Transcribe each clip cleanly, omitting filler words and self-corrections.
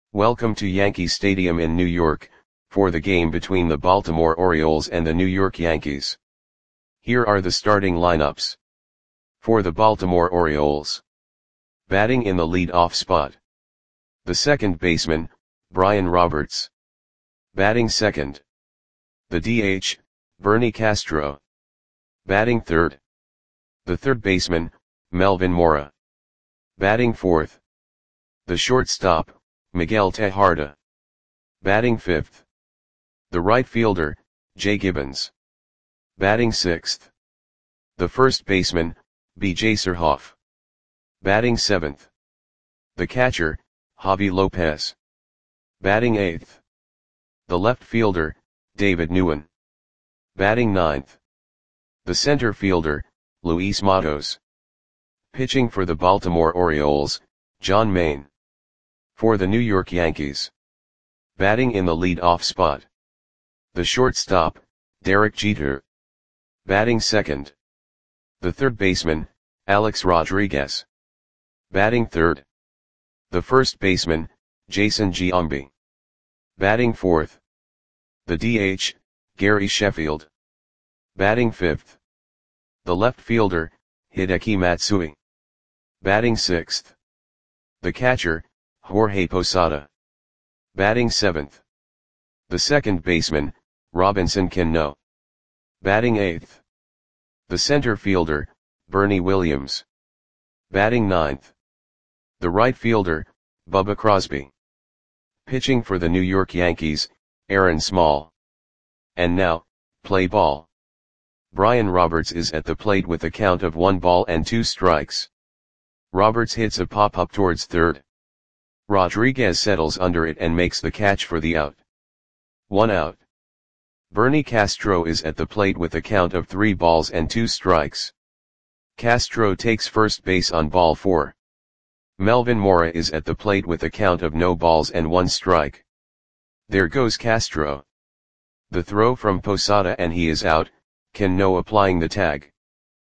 Welcome to Yankee Stadium in New York, for the game between the Baltimore Orioles and the New York Yankees. Here are the starting lineups. For the Baltimore Orioles. Batting in the lead-off spot. The second baseman, Brian Roberts. Batting second. The DH, Bernie Castro. Batting third. The third baseman, Melvin Mora. Batting fourth. The shortstop, Miguel Tejada. Batting fifth. The right fielder, Jay Gibbons. Batting sixth. The first baseman, B.J. Surhoff. Batting seventh. The catcher, Javi Lopez. Batting eighth. The left fielder, David Nguyen. Batting ninth. The center fielder, Luis Matos. Pitching for the Baltimore Orioles, John Maine. For the New York Yankees. Batting in the lead-off spot. The shortstop, Derek Jeter. Batting second. The third baseman, Alex Rodriguez. Batting third. The first baseman, Jason Giambi. Batting fourth. The DH, Gary Sheffield. Batting fifth. The left fielder, Hideki Matsui. Batting sixth. The catcher, Jorge Posada. Batting seventh. The second baseman, Robinson Cano. Batting eighth. The center fielder, Bernie Williams. Batting ninth. The right fielder, Bubba Crosby. Pitching for the New York Yankees, Aaron Small. And now, play ball. Brian Roberts is at the plate with a count of 1-2 strikes. Roberts hits a pop-up towards third. Rodriguez settles under it and makes the catch for the out. 1 out. Bernie Castro is at the plate with a count of 3-2 strikes. Castro takes first base on ball 4. Melvin Mora is at the plate with a count of no balls and 1 strike. There goes Castro. The throw from Posada and he is out, Cano applying the tag.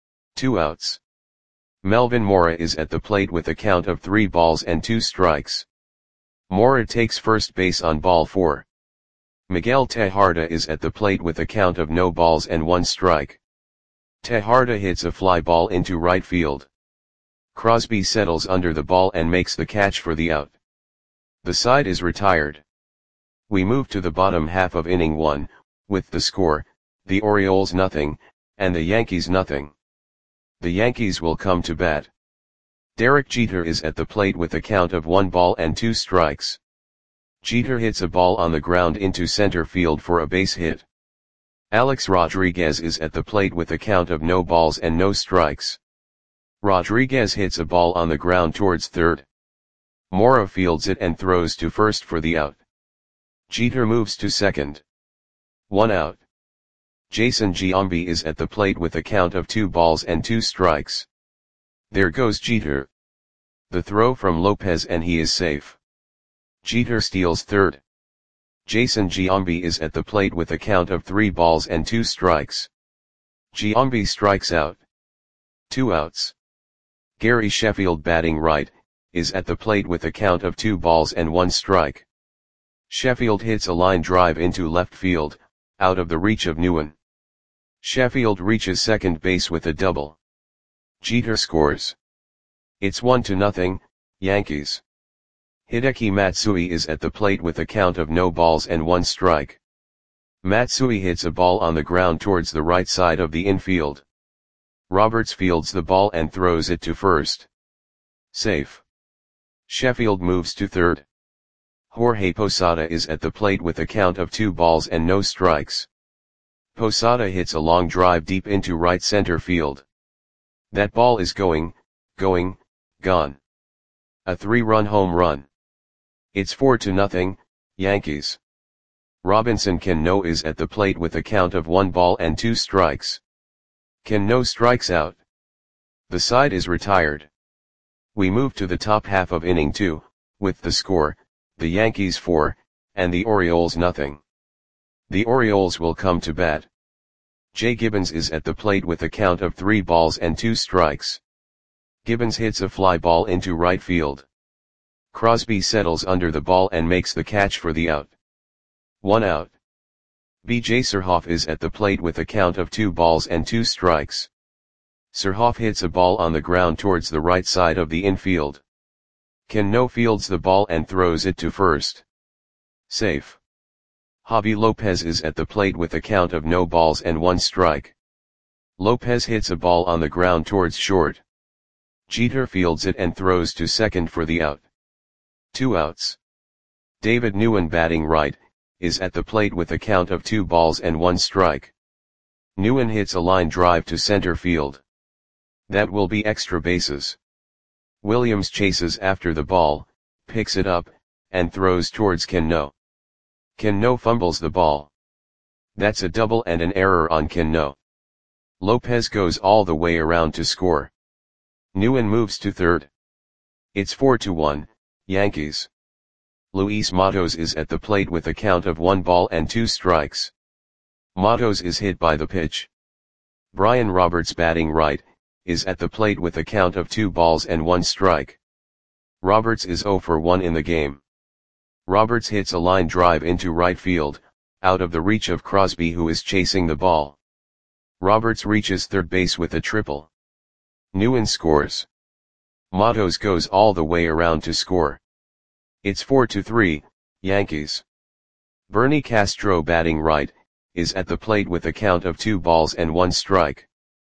2 outs. Melvin Mora is at the plate with a count of 3-2 strikes. Mora takes first base on ball 4. Miguel Tejada is at the plate with a count of no balls and 1 strike. Tejada hits a fly ball into right field. Crosby settles under the ball and makes the catch for the out. The side is retired. We move to the bottom half of inning 1, with the score, the Orioles nothing, and the Yankees nothing. The Yankees will come to bat. Derek Jeter is at the plate with a count of 1-2 strikes. Jeter hits a ball on the ground into center field for a base hit. Alex Rodriguez is at the plate with a count of no balls and no strikes. Rodriguez hits a ball on the ground towards third. Mora fields it and throws to first for the out. Jeter moves to second. 1 out. Jason Giambi is at the plate with a count of 2-2 strikes. There goes Jeter. The throw from Lopez and he is safe. Jeter steals third. Jason Giambi is at the plate with a count of 3-2 strikes. Giambi strikes out. 2 outs. Gary Sheffield batting right, is at the plate with a count of 2-1 strike. Sheffield hits a line drive into left field, out of the reach of Nguyen. Sheffield reaches second base with a double. Jeter scores. It's 1-0, Yankees. Hideki Matsui is at the plate with a count of no balls and 1 strike. Matsui hits a ball on the ground towards the right side of the infield. Roberts fields the ball and throws it to first. Safe. Sheffield moves to third. Jorge Posada is at the plate with a count of 2 balls and no strikes. Posada hits a long drive deep into right center field. That ball is gone. A 3-run home run. It's 4-0, Yankees. Robinson Cano is at the plate with a count of 1-2 strikes. Cano strikes out. The side is retired. We move to the top half of inning 2, with the score, the Yankees 4, and the Orioles nothing. The Orioles will come to bat. Jay Gibbons is at the plate with a count of 3-2 strikes. Gibbons hits a fly ball into right field. Crosby settles under the ball and makes the catch for the out. 1 out. B.J. Surhoff is at the plate with a count of 2 balls and 2 strikes. Surhoff hits a ball on the ground towards the right side of the infield. Cano fields the ball and throws it to first. Safe. Javi Lopez is at the plate with a count of no balls and 1 strike. Lopez hits a ball on the ground towards short. Jeter fields it and throws to second for the out. 2 outs. David Nguyen, batting right, is at the plate with a count of 2 balls and 1 strike. Nguyen hits a line drive to center field. That will be extra bases. Williams chases after the ball, picks it up, and throws towards Cano. Cano fumbles the ball. That's a double and an error on Cano. Lopez goes all the way around to score. Nguyen moves to third. It's 4-1, Yankees. Luis Matos is at the plate with a count of 1 ball and 2 strikes. Matos is hit by the pitch. Brian Roberts, batting right, is at the plate with a count of 2 balls and 1 strike. Roberts is 0 for 1 in the game. Roberts hits a line drive into right field, out of the reach of Crosby, who is chasing the ball. Roberts reaches third base with a triple. Nguyen scores. Matos goes all the way around to score. It's 4-3, Yankees. Bernie Castro, batting right, is at the plate with a count of 2 balls and 1 strike.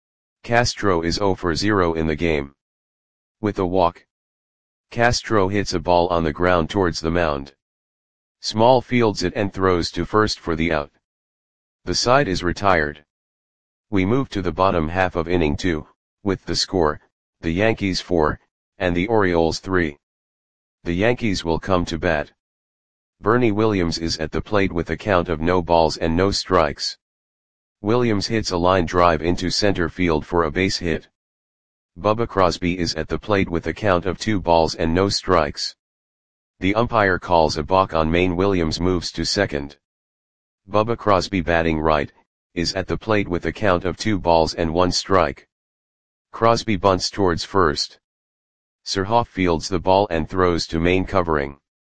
Castro is 0 for 0 in the game. With a walk, Castro hits a ball on the ground towards the mound. Small fields it and throws to first for the out. The side is retired. We move to the bottom half of inning 2, with the score, the Yankees 4, and the Orioles 3. The Yankees will come to bat. Bernie Williams is at the plate with a count of no balls and no strikes. Williams hits a line drive into center field for a base hit. Bubba Crosby is at the plate with a count of 2 balls and no strikes. The umpire calls a balk on Maine. Williams moves to second. Bubba Crosby, batting right, is at the plate with a count of 2 balls and 1 strike. Crosby bunts towards first. Surhoff fields the ball and throws to Maine, covering.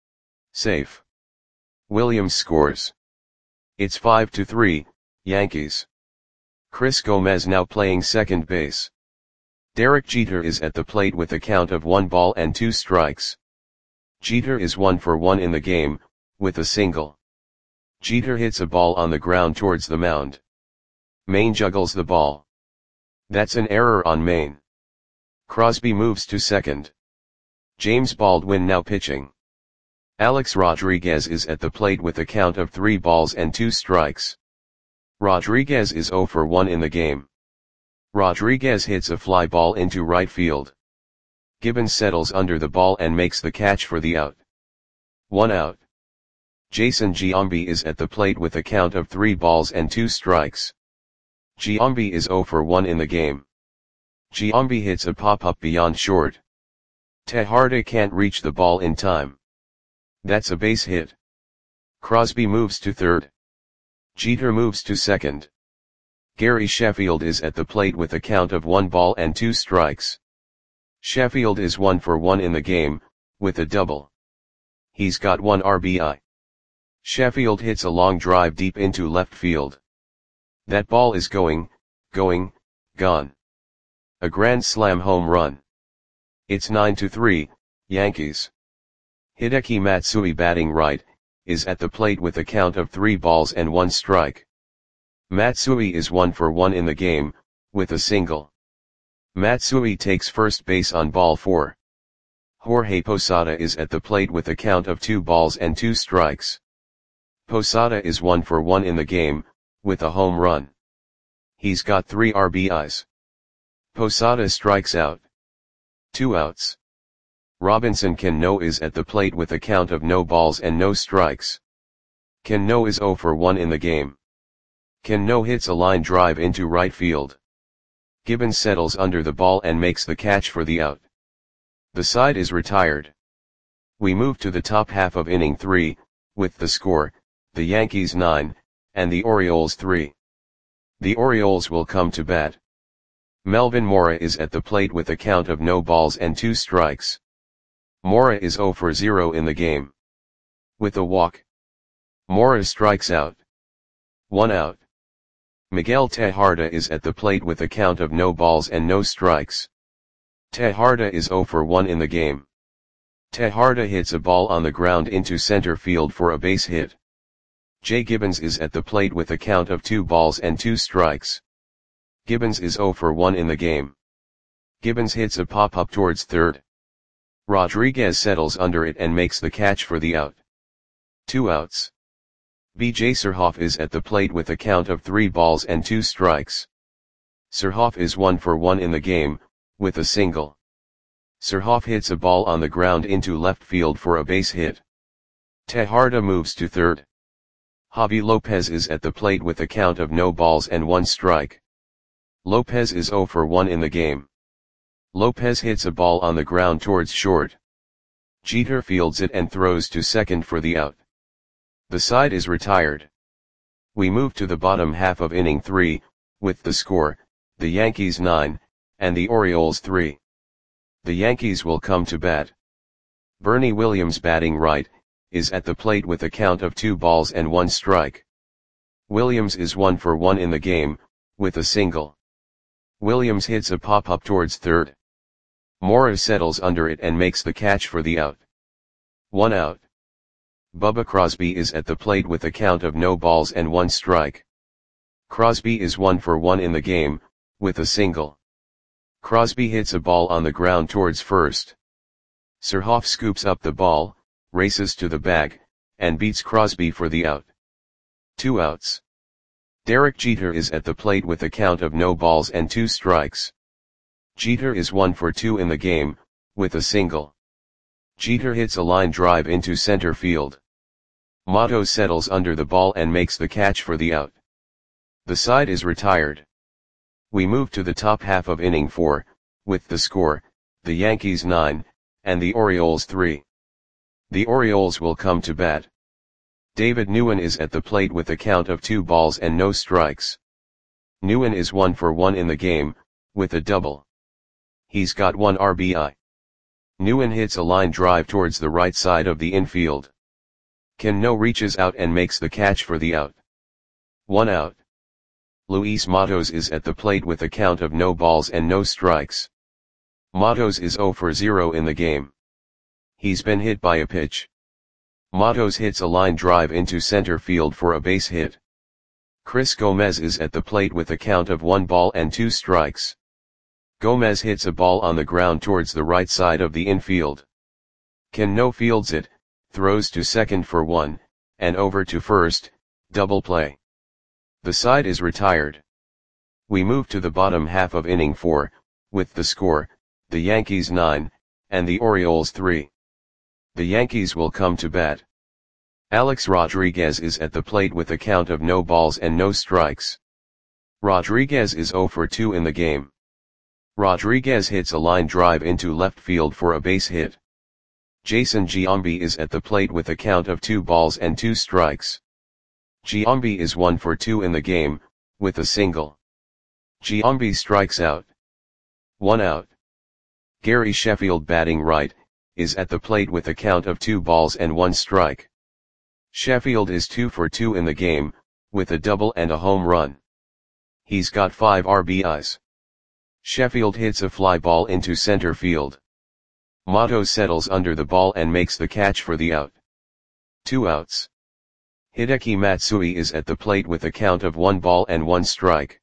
Safe. Williams scores. It's 5-3, Yankees. Chris Gomez now playing second base. Derek Jeter is at the plate with a count of 1 ball and 2 strikes. Jeter is 1 for 1 in the game, with a single. Jeter hits a ball on the ground towards the mound. Maine juggles the ball. That's an error on Maine. Crosby moves to second. James Baldwin now pitching. Alex Rodriguez is at the plate with a count of 3 balls and 2 strikes. Rodriguez is 0 for 1 in the game. Rodriguez hits a fly ball into right field. Gibbons settles under the ball and makes the catch for the out. 1 out. Jason Giambi is at the plate with a count of 3 balls and 2 strikes. Giambi is 0 for 1 in the game. Giambi hits a pop-up beyond short. Tejada can't reach the ball in time. That's a base hit. Crosby moves to third. Jeter moves to second. Gary Sheffield is at the plate with a count of 1 ball and 2 strikes. Sheffield is 1 for 1 in the game, with a double. He's got 1 RBI. Sheffield hits a long drive deep into left field. That ball is gone. A grand slam home run. It's 9-3, Yankees. Hideki Matsui, batting right, is at the plate with a count of 3 balls and 1 strike. Matsui is 1 for 1 in the game, with a single. Matsui takes first base on ball 4. Jorge Posada is at the plate with a count of 2 balls and 2 strikes. Posada is 1 for 1 in the game, with a home run. He's got 3 RBIs. Posada strikes out. 2 outs. Robinson Cano is at the plate with a count of no balls and no strikes. Cano is 0 for 1 in the game. Cano hits a line drive into right field. Gibbons settles under the ball and makes the catch for the out. The side is retired. We move to the top half of inning 3, with the score, the Yankees 9, and the Orioles 3. The Orioles will come to bat. Melvin Mora is at the plate with a count of no balls and 2 strikes. Mora is 0 for 0 in the game. With a walk, Mora strikes out. 1 out. Miguel Tejada is at the plate with a count of no balls and no strikes. Tejada is 0 for 1 in the game. Tejada hits a ball on the ground into center field for a base hit. Jay Gibbons is at the plate with a count of 2 balls and 2 strikes. Gibbons is 0 for 1 in the game. Gibbons hits a pop-up towards third. Rodriguez settles under it and makes the catch for the out. 2 outs. B.J. Surhoff is at the plate with a count of 3 balls and 2 strikes. Surhoff is 1 for 1 in the game, with a single. Surhoff hits a ball on the ground into left field for a base hit. Tejada moves to third. Javi Lopez is at the plate with a count of no balls and 1 strike. Lopez is 0 for 1 in the game. Lopez hits a ball on the ground towards short. Jeter fields it and throws to second for the out. The side is retired. We move to the bottom half of inning 3, with the score, the Yankees 9, and the Orioles 3. The Yankees will come to bat. Bernie Williams, batting right, is at the plate with a count of 2 balls and 1 strike. Williams is 1 for 1 in the game, with a single. Williams hits a pop-up towards third. Mora settles under it and makes the catch for the out. 1 out. Bubba Crosby is at the plate with a count of no balls and 1 strike. Crosby is 1 for 1 in the game, with a single. Crosby hits a ball on the ground towards first. Surhoff scoops up the ball, races to the bag, and beats Crosby for the out. 2 outs. Derek Jeter is at the plate with a count of no balls and 2 strikes. Jeter is 1 for 2 in the game, with a single. Jeter hits a line drive into center field. Motto settles under the ball and makes the catch for the out. The side is retired. We move to the top half of inning 4, with the score, the Yankees 9, and the Orioles 3. The Orioles will come to bat. David Nguyen is at the plate with a count of 2 balls and no strikes. Nguyen is 1 for 1 in the game, with a double. He's got 1 RBI. Nguyen hits a line drive towards the right side of the infield. Cano reaches out and makes the catch for the out. 1 out. Luis Matos is at the plate with a count of no balls and no strikes. Matos is 0 for 0 in the game. He's been hit by a pitch. Matos hits a line drive into center field for a base hit. Chris Gomez is at the plate with a count of 1 ball and 2 strikes. Gomez hits a ball on the ground towards the right side of the infield. Cano fields it, throws to second for 1, and over to first, double play. The side is retired. We move to the bottom half of inning 4, with the score, the Yankees 9, and the Orioles 3. The Yankees will come to bat. Alex Rodriguez is at the plate with a count of no balls and no strikes. Rodriguez is 0 for 2 in the game. Rodriguez hits a line drive into left field for a base hit. Jason Giambi is at the plate with a count of 2 balls and 2 strikes. Giambi is 1 for 2 in the game, with a single. Giambi strikes out. 1 out. Gary Sheffield, batting right, is at the plate with a count of 2 balls and 1 strike. Sheffield is 2 for 2 in the game, with a double and a home run. He's got 5 RBIs. Sheffield hits a fly ball into center field. Motto settles under the ball and makes the catch for the out. 2 outs. Hideki Matsui is at the plate with a count of 1 ball and 1 strike.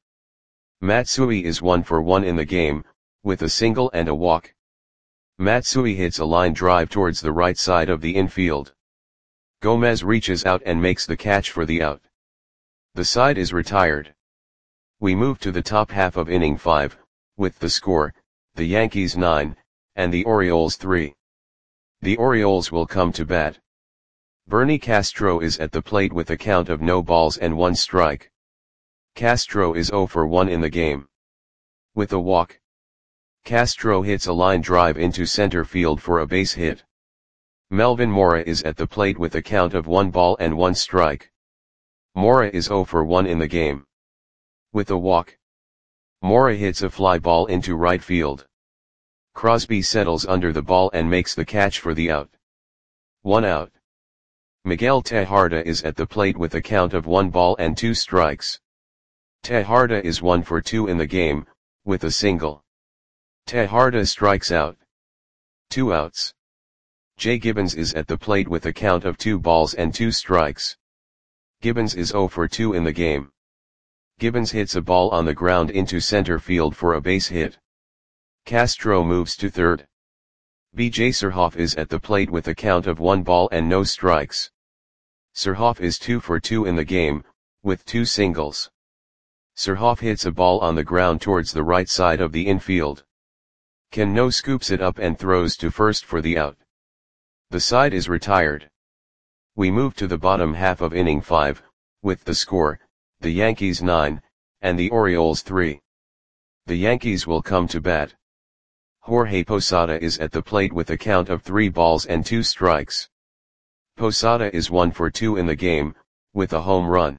Matsui is 1 for 1 in the game, with a single and a walk. Matsui hits a line drive towards the right side of the infield. Gomez reaches out and makes the catch for the out. The side is retired. We move to the top half of inning 5, with the score, the Yankees 9, and the Orioles 3. The Orioles will come to bat. Bernie Castro is at the plate with a count of no balls and 1 strike. Castro is 0 for 1 in the game. With a walk, Castro hits a line drive into center field for a base hit. Melvin Mora is at the plate with a count of 1 ball and 1 strike. Mora is 0 for 1 in the game. With a walk, Mora hits a fly ball into right field. Crosby settles under the ball and makes the catch for the out. 1 out. Miguel Tejada is at the plate with a count of 1 ball and 2 strikes. Tejada is 1 for 2 in the game, with a single. Tejada strikes out. 2 outs. Jay Gibbons is at the plate with a count of 2 balls and 2 strikes. Gibbons is 0 for 2 in the game. Gibbons hits a ball on the ground into center field for a base hit. Castro moves to third. B.J. Surhoff is at the plate with a count of 1 ball and no strikes. Surhoff is 2 for 2 in the game, with 2 singles. Surhoff hits a ball on the ground towards the right side of the infield. Cano scoops it up and throws to first for the out. The side is retired. We move to the bottom half of inning 5, with the score, the Yankees 9, and the Orioles 3. The Yankees will come to bat. Jorge Posada is at the plate with a count of 3 balls and 2 strikes. Posada is 1 for 2 in the game, with a home run.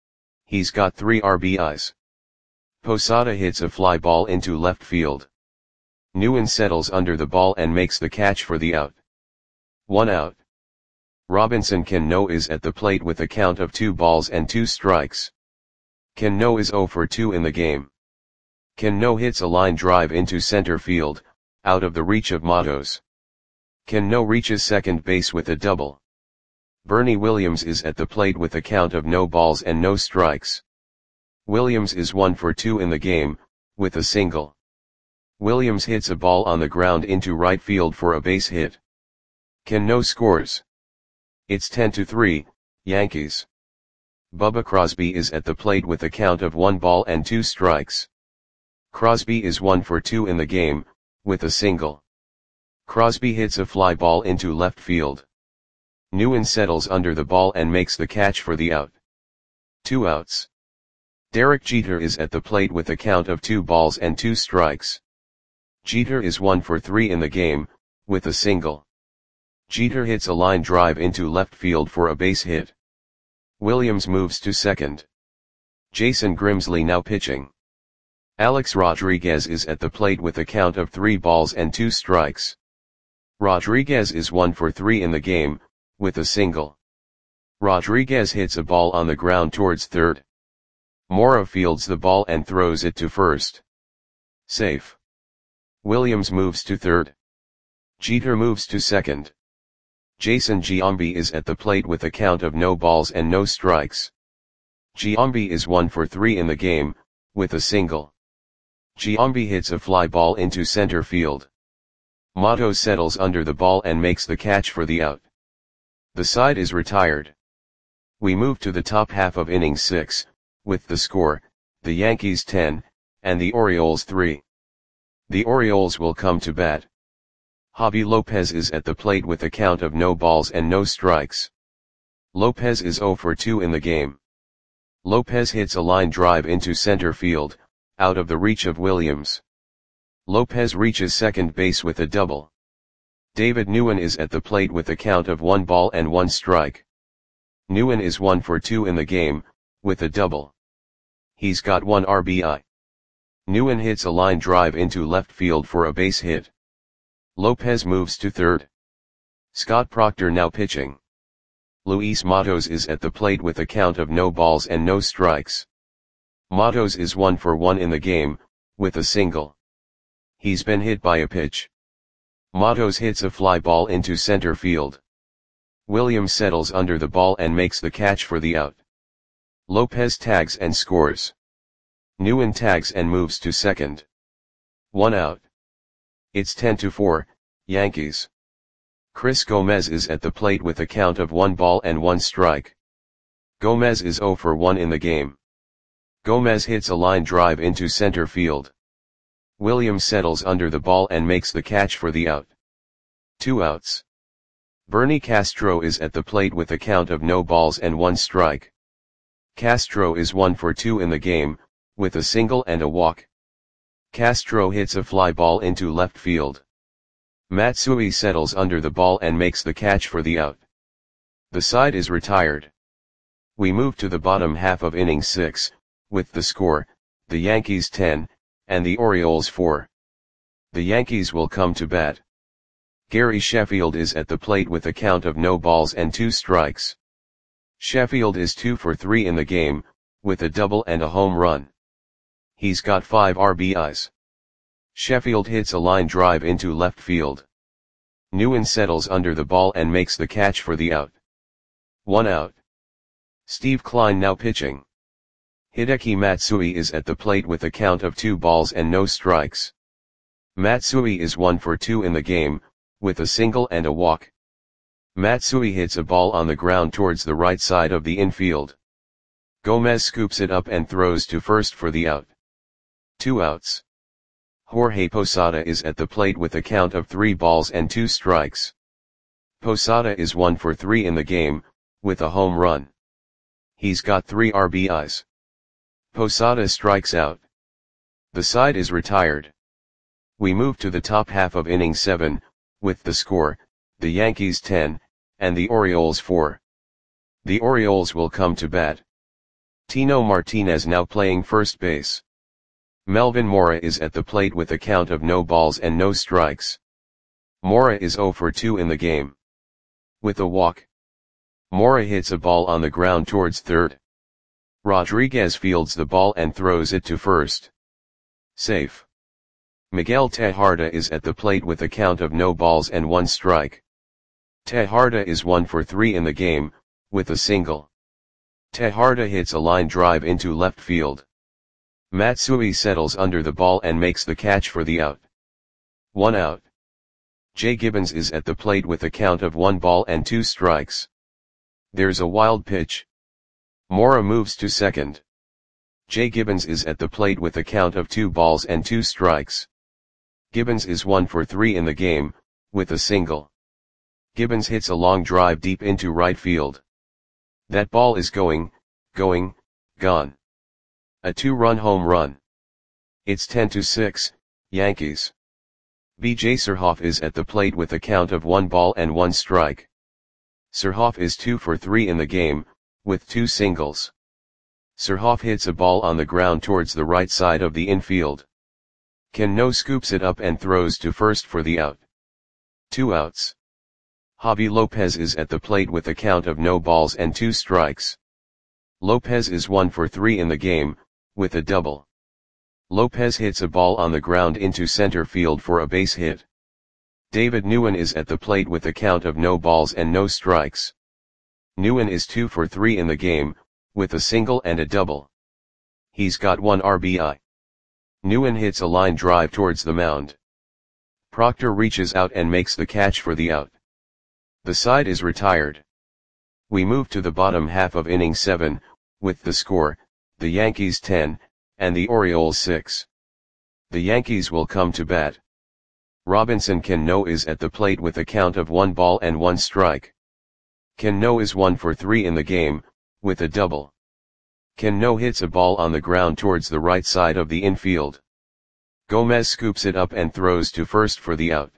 He's got 3 RBIs. Posada hits a fly ball into left field. Nguyen settles under the ball and makes the catch for the out. 1 out. Robinson Cano is at the plate with a count of 2 balls and 2 strikes. Cano is 0 for 2 in the game. Cano hits a line drive into center field, out of the reach of Matos. Cano reaches second base with a double. Bernie Williams is at the plate with a count of no balls and no strikes. Williams is 1 for 2 in the game, with a single. Williams hits a ball on the ground into right field for a base hit. Cano scores. It's 10-3, Yankees. Bubba Crosby is at the plate with a count of 1 ball and 2 strikes. Crosby is 1 for 2 in the game, with a single. Crosby hits a fly ball into left field. Nguyen settles under the ball and makes the catch for the out. 2 outs. Derek Jeter is at the plate with a count of 2 balls and 2 strikes. Jeter is 1 for 3 in the game, with a single. Jeter hits a line drive into left field for a base hit. Williams moves to second. Jason Grimsley now pitching. Alex Rodriguez is at the plate with a count of 3 balls and 2 strikes. Rodriguez is 1 for 3 in the game, with a single. Rodriguez hits a ball on the ground towards third. Mora fields the ball and throws it to first. Safe. Williams moves to third. Jeter moves to second. Jason Giambi is at the plate with a count of no balls and no strikes. Giambi is 1 for 3 in the game, with a single. Giambi hits a fly ball into center field. Matos settles under the ball and makes the catch for the out. The side is retired. We move to the top half of inning 6, with the score, the Yankees 10, and the Orioles 3. The Orioles will come to bat. Javi Lopez is at the plate with a count of no balls and no strikes. Lopez is 0 for 2 in the game. Lopez hits a line drive into center field, out of the reach of Williams. Lopez reaches second base with a double. David Nguyen is at the plate with a count of 1 ball and 1 strike. Nguyen is 1 for 2 in the game, with a double. He's got 1 RBI. Nguyen hits a line drive into left field for a base hit. Lopez moves to third. Scott Proctor now pitching. Luis Matos is at the plate with a count of no balls and no strikes. Matos is 1 for 1 in the game, with a single. He's been hit by a pitch. Matos hits a fly ball into center field. Williams settles under the ball and makes the catch for the out. Lopez tags and scores. Nguyen tags and moves to second. 1 out. It's 10-4, Yankees. Chris Gomez is at the plate with a count of 1 ball and 1 strike. Gomez is 0 for 1 in the game. Gomez hits a line drive into center field. Williams settles under the ball and makes the catch for the out. 2 outs. Bernie Castro is at the plate with a count of no balls and 1 strike. Castro is 1 for 2 in the game, with a single and a walk. Castro hits a fly ball into left field. Matsui settles under the ball and makes the catch for the out. The side is retired. We move to the bottom half of inning 6, with the score, the Yankees 10, and the Orioles 4. The Yankees will come to bat. Gary Sheffield is at the plate with a count of no balls and 2 strikes. Sheffield is 2 for 3 in the game, with a double and a home run. He's got 5 RBIs. Sheffield hits a line drive into left field. Neuen settles under the ball and makes the catch for the out. 1 out. Steve Klein now pitching. Hideki Matsui is at the plate with a count of 2 balls and no strikes. Matsui is 1 for 2 in the game, with a single and a walk. Matsui hits a ball on the ground towards the right side of the infield. Gomez scoops it up and throws to first for the out. 2 outs. Jorge Posada is at the plate with a count of 3 balls and 2 strikes. Posada is 1 for 3 in the game, with a home run. He's got 3 RBIs. Posada strikes out. The side is retired. We move to the top half of inning 7, with the score, the Yankees 10, and the Orioles 4. The Orioles will come to bat. Tino Martinez now playing first base. Melvin Mora is at the plate with a count of no balls and no strikes. Mora is 0 for 2 in the game. With a walk. Mora hits a ball on the ground towards third. Rodriguez fields the ball and throws it to first. Safe. Miguel Tejada is at the plate with a count of no balls and 1 strike. Tejada is 1 for 3 in the game, with a single. Tejada hits a line drive into left field. Matsui settles under the ball and makes the catch for the out. 1 out. Jay Gibbons is at the plate with a count of 1 ball and 2 strikes. There's a wild pitch. Mora moves to second. Jay Gibbons is at the plate with a count of 2 balls and 2 strikes. Gibbons is 1 for 3 in the game, with a single. Gibbons hits a long drive deep into right field. That ball is gone. A 2-run home run. It's 10-6, Yankees. B.J. Surhoff is at the plate with a count of 1 ball and 1 strike. Surhoff is 2 for 3 in the game, with 2 singles. Surhoff hits a ball on the ground towards the right side of the infield. Cano scoops it up and throws to first for the out. 2 outs. Javi Lopez is at the plate with a count of no balls and 2 strikes. Lopez is 1 for 3 in the game, with a double. Lopez hits a ball on the ground into center field for a base hit. David Neuen is at the plate with a count of no balls and no strikes. Neuen is 2 for 3 in the game, with a single and a double. He's got 1 RBI. Neuen hits a line drive towards the mound. Proctor reaches out and makes the catch for the out. The side is retired. We move to the bottom half of inning 7, with the score, the Yankees 10, and the Orioles 6. The Yankees will come to bat. Robinson Cano is at the plate with a count of 1 ball and 1 strike. Cano is 1 for 3 in the game, with a double. Cano hits a ball on the ground towards the right side of the infield. Gomez scoops it up and throws to first for the out.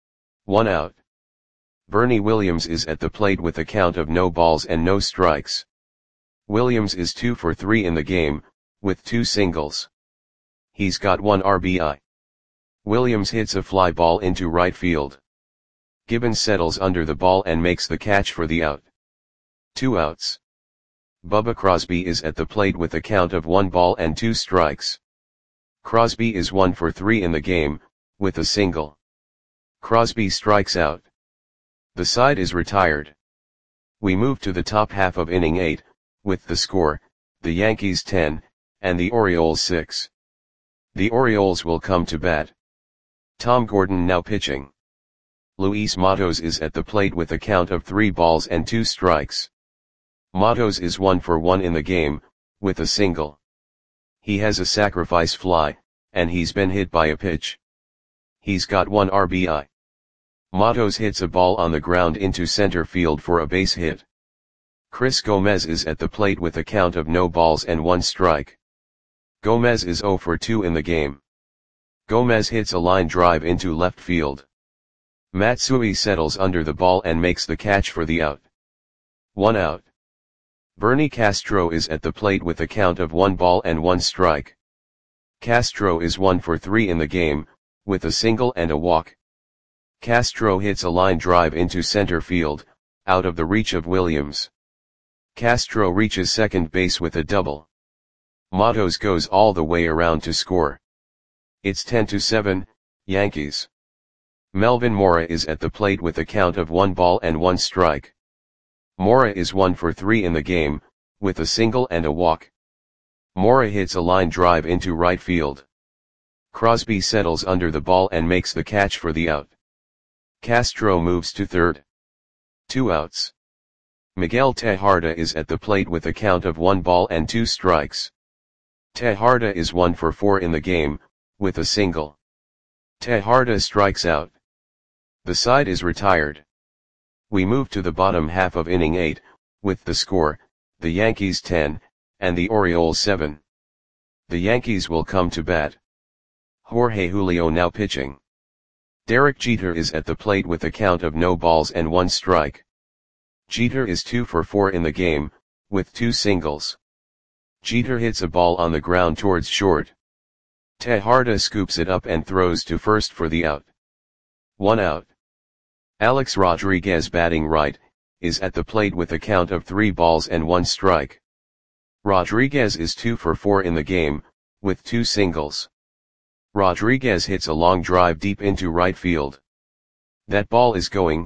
1 out. Bernie Williams is at the plate with a count of no balls and no strikes. Williams is 2 for 3 in the game, with 2 singles. He's got 1 RBI. Williams hits a fly ball into right field. Gibbons settles under the ball and makes the catch for the out. 2 outs. Bubba Crosby is at the plate with a count of 1 ball and 2 strikes. Crosby is 1 for 3 in the game, with a single. Crosby strikes out. The side is retired. We move to the top half of inning 8, with the score, the Yankees 10, and the Orioles 6. The Orioles will come to bat. Tom Gordon now pitching. Luis Matos is at the plate with a count of 3 balls and 2 strikes. Matos is 1 for 1 in the game, with a single. He has a sacrifice fly, and he's been hit by a pitch. He's got 1 RBI. Matos hits a ball on the ground into center field for a base hit. Chris Gomez is at the plate with a count of no balls and 1 strike. Gomez is 0 for 2 in the game. Gomez hits a line drive into left field. Matsui settles under the ball and makes the catch for the out. 1 out. Bernie Castro is at the plate with a count of 1 ball and 1 strike. Castro is 1 for 3 in the game, with a single and a walk. Castro hits a line drive into center field, out of the reach of Williams. Castro reaches second base with a double. Matos goes all the way around to score. It's 10-7, Yankees. Melvin Mora is at the plate with a count of 1-1 Mora is 1 for 3 in the game, with a single and a walk. Mora hits a line drive into right field. Crosby settles under the ball and makes the catch for the out. Castro moves to third. 2 outs. Miguel Tejada is at the plate with a count of 1-2. Tejada is 1 for 4 in the game, with a single. Tejada strikes out. The side is retired. We move to the bottom half of inning 8, with the score, the Yankees 10, and the Orioles 7. The Yankees will come to bat. Jorge Julio now pitching. Derek Jeter is at the plate with a count of no balls and 1 strike. Jeter is 2 for 4 in the game, with 2 singles. Jeter hits a ball on the ground towards short. Tejada scoops it up and throws to first for the out. 1 out. Alex Rodriguez batting right, is at the plate with a count of 3 balls and 1 strike. Rodriguez is 2 for 4 in the game, with 2 singles. Rodriguez hits a long drive deep into right field. That ball is gone.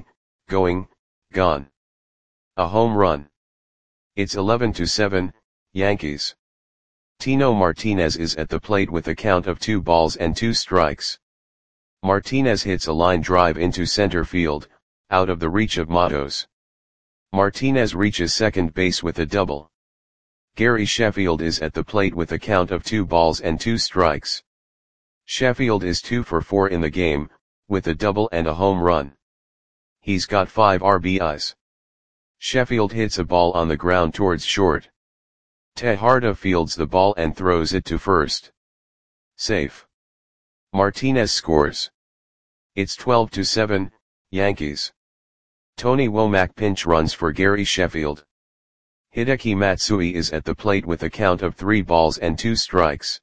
A home run. It's 11-7, Yankees. Tino Martinez is at the plate with a count of 2 balls and 2 strikes. Martinez hits a line drive into center field, out of the reach of Matos. Martinez reaches second base with a double. Gary Sheffield is at the plate with a count of 2 balls and 2 strikes. Sheffield is 2 for 4 in the game, with a double and a home run. He's got 5 RBIs. Sheffield hits a ball on the ground towards short. Tejada fields the ball and throws it to first. Safe. Martinez scores. It's 12-7, Yankees. Tony Womack pinch runs for Gary Sheffield. Hideki Matsui is at the plate with a count of 3 balls and 2 strikes.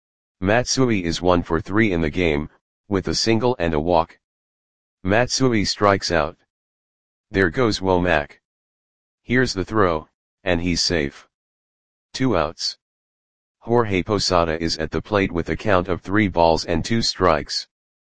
Matsui is 1 for 3 in the game, with a single and a walk. Matsui strikes out. There goes Womack. Here's the throw, and he's safe. 2 outs. Jorge Posada is at the plate with a count of 3 balls and 2 strikes.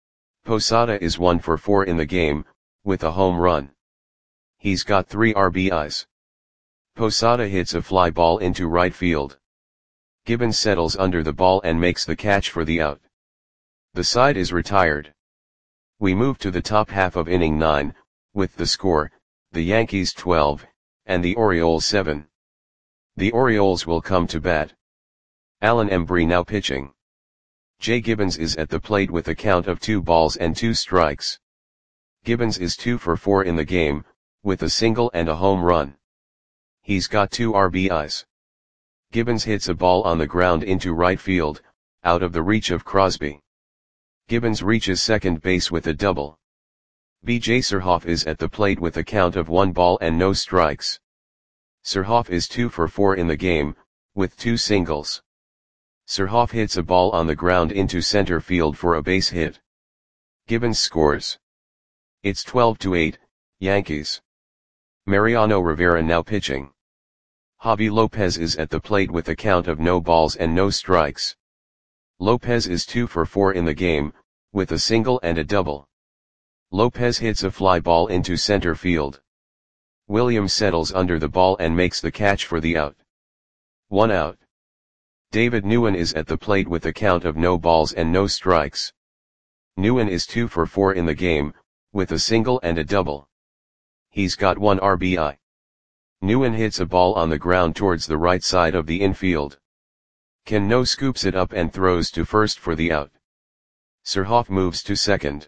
Posada is 1 for 4 in the game, with a home run. He's got 3 RBIs. Posada hits a fly ball into right field. Gibbons settles under the ball and makes the catch for the out. The side is retired. We move to the top half of inning 9, with the score, the Yankees 12, and the Orioles 7. The Orioles will come to bat. Alan Embry now pitching. Jay Gibbons is at the plate with a count of 2 balls and 2 strikes. Gibbons is 2 for 4 in the game, with a single and a home run. He's got 2 RBIs. Gibbons hits a ball on the ground into right field, out of the reach of Crosby. Gibbons reaches second base with a double. B.J. Surhoff is at the plate with a count of 1 ball and no strikes. Surhoff is 2 for 4 in the game, with 2 singles. Surhoff hits a ball on the ground into center field for a base hit. Gibbons scores. It's 12-8, Yankees. Mariano Rivera now pitching. Javi Lopez is at the plate with a count of no balls and no strikes. Lopez is 2 for 4 in the game, with a single and a double. Lopez hits a fly ball into center field. Williams settles under the ball and makes the catch for the out. 1 out. David Nguyen is at the plate with a count of no balls and no strikes. Nguyen is 2 for 4 in the game, with a single and a double. He's got 1 RBI. Nguyen hits a ball on the ground towards the right side of the infield. Cano scoops it up and throws to first for the out. Surhoff moves to second.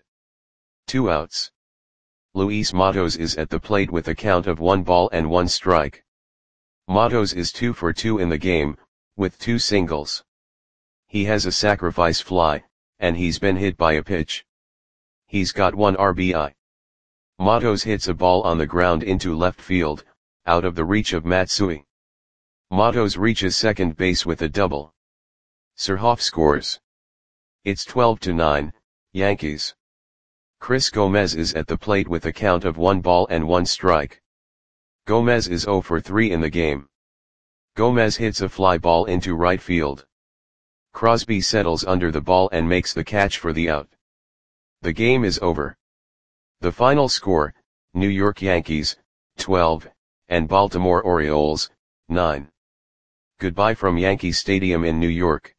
2 outs. Luis Matos is at the plate with a count of 1 ball and 1 strike. Matos is 2 for 2 in the game, with 2 singles. He has a sacrifice fly, and he's been hit by a pitch. He's got 1 RBI. Matos hits a ball on the ground into left field, out of the reach of Matsui. Matos reaches second base with a double. Surhoff scores. It's 12-9, Yankees. Chris Gomez is at the plate with a count of 1 ball and 1 strike. Gomez is 0 for 3 in the game. Gomez hits a fly ball into right field. Crosby settles under the ball and makes the catch for the out. The game is over. The final score, New York Yankees, 12, and Baltimore Orioles, 9. Goodbye from Yankee Stadium in New York.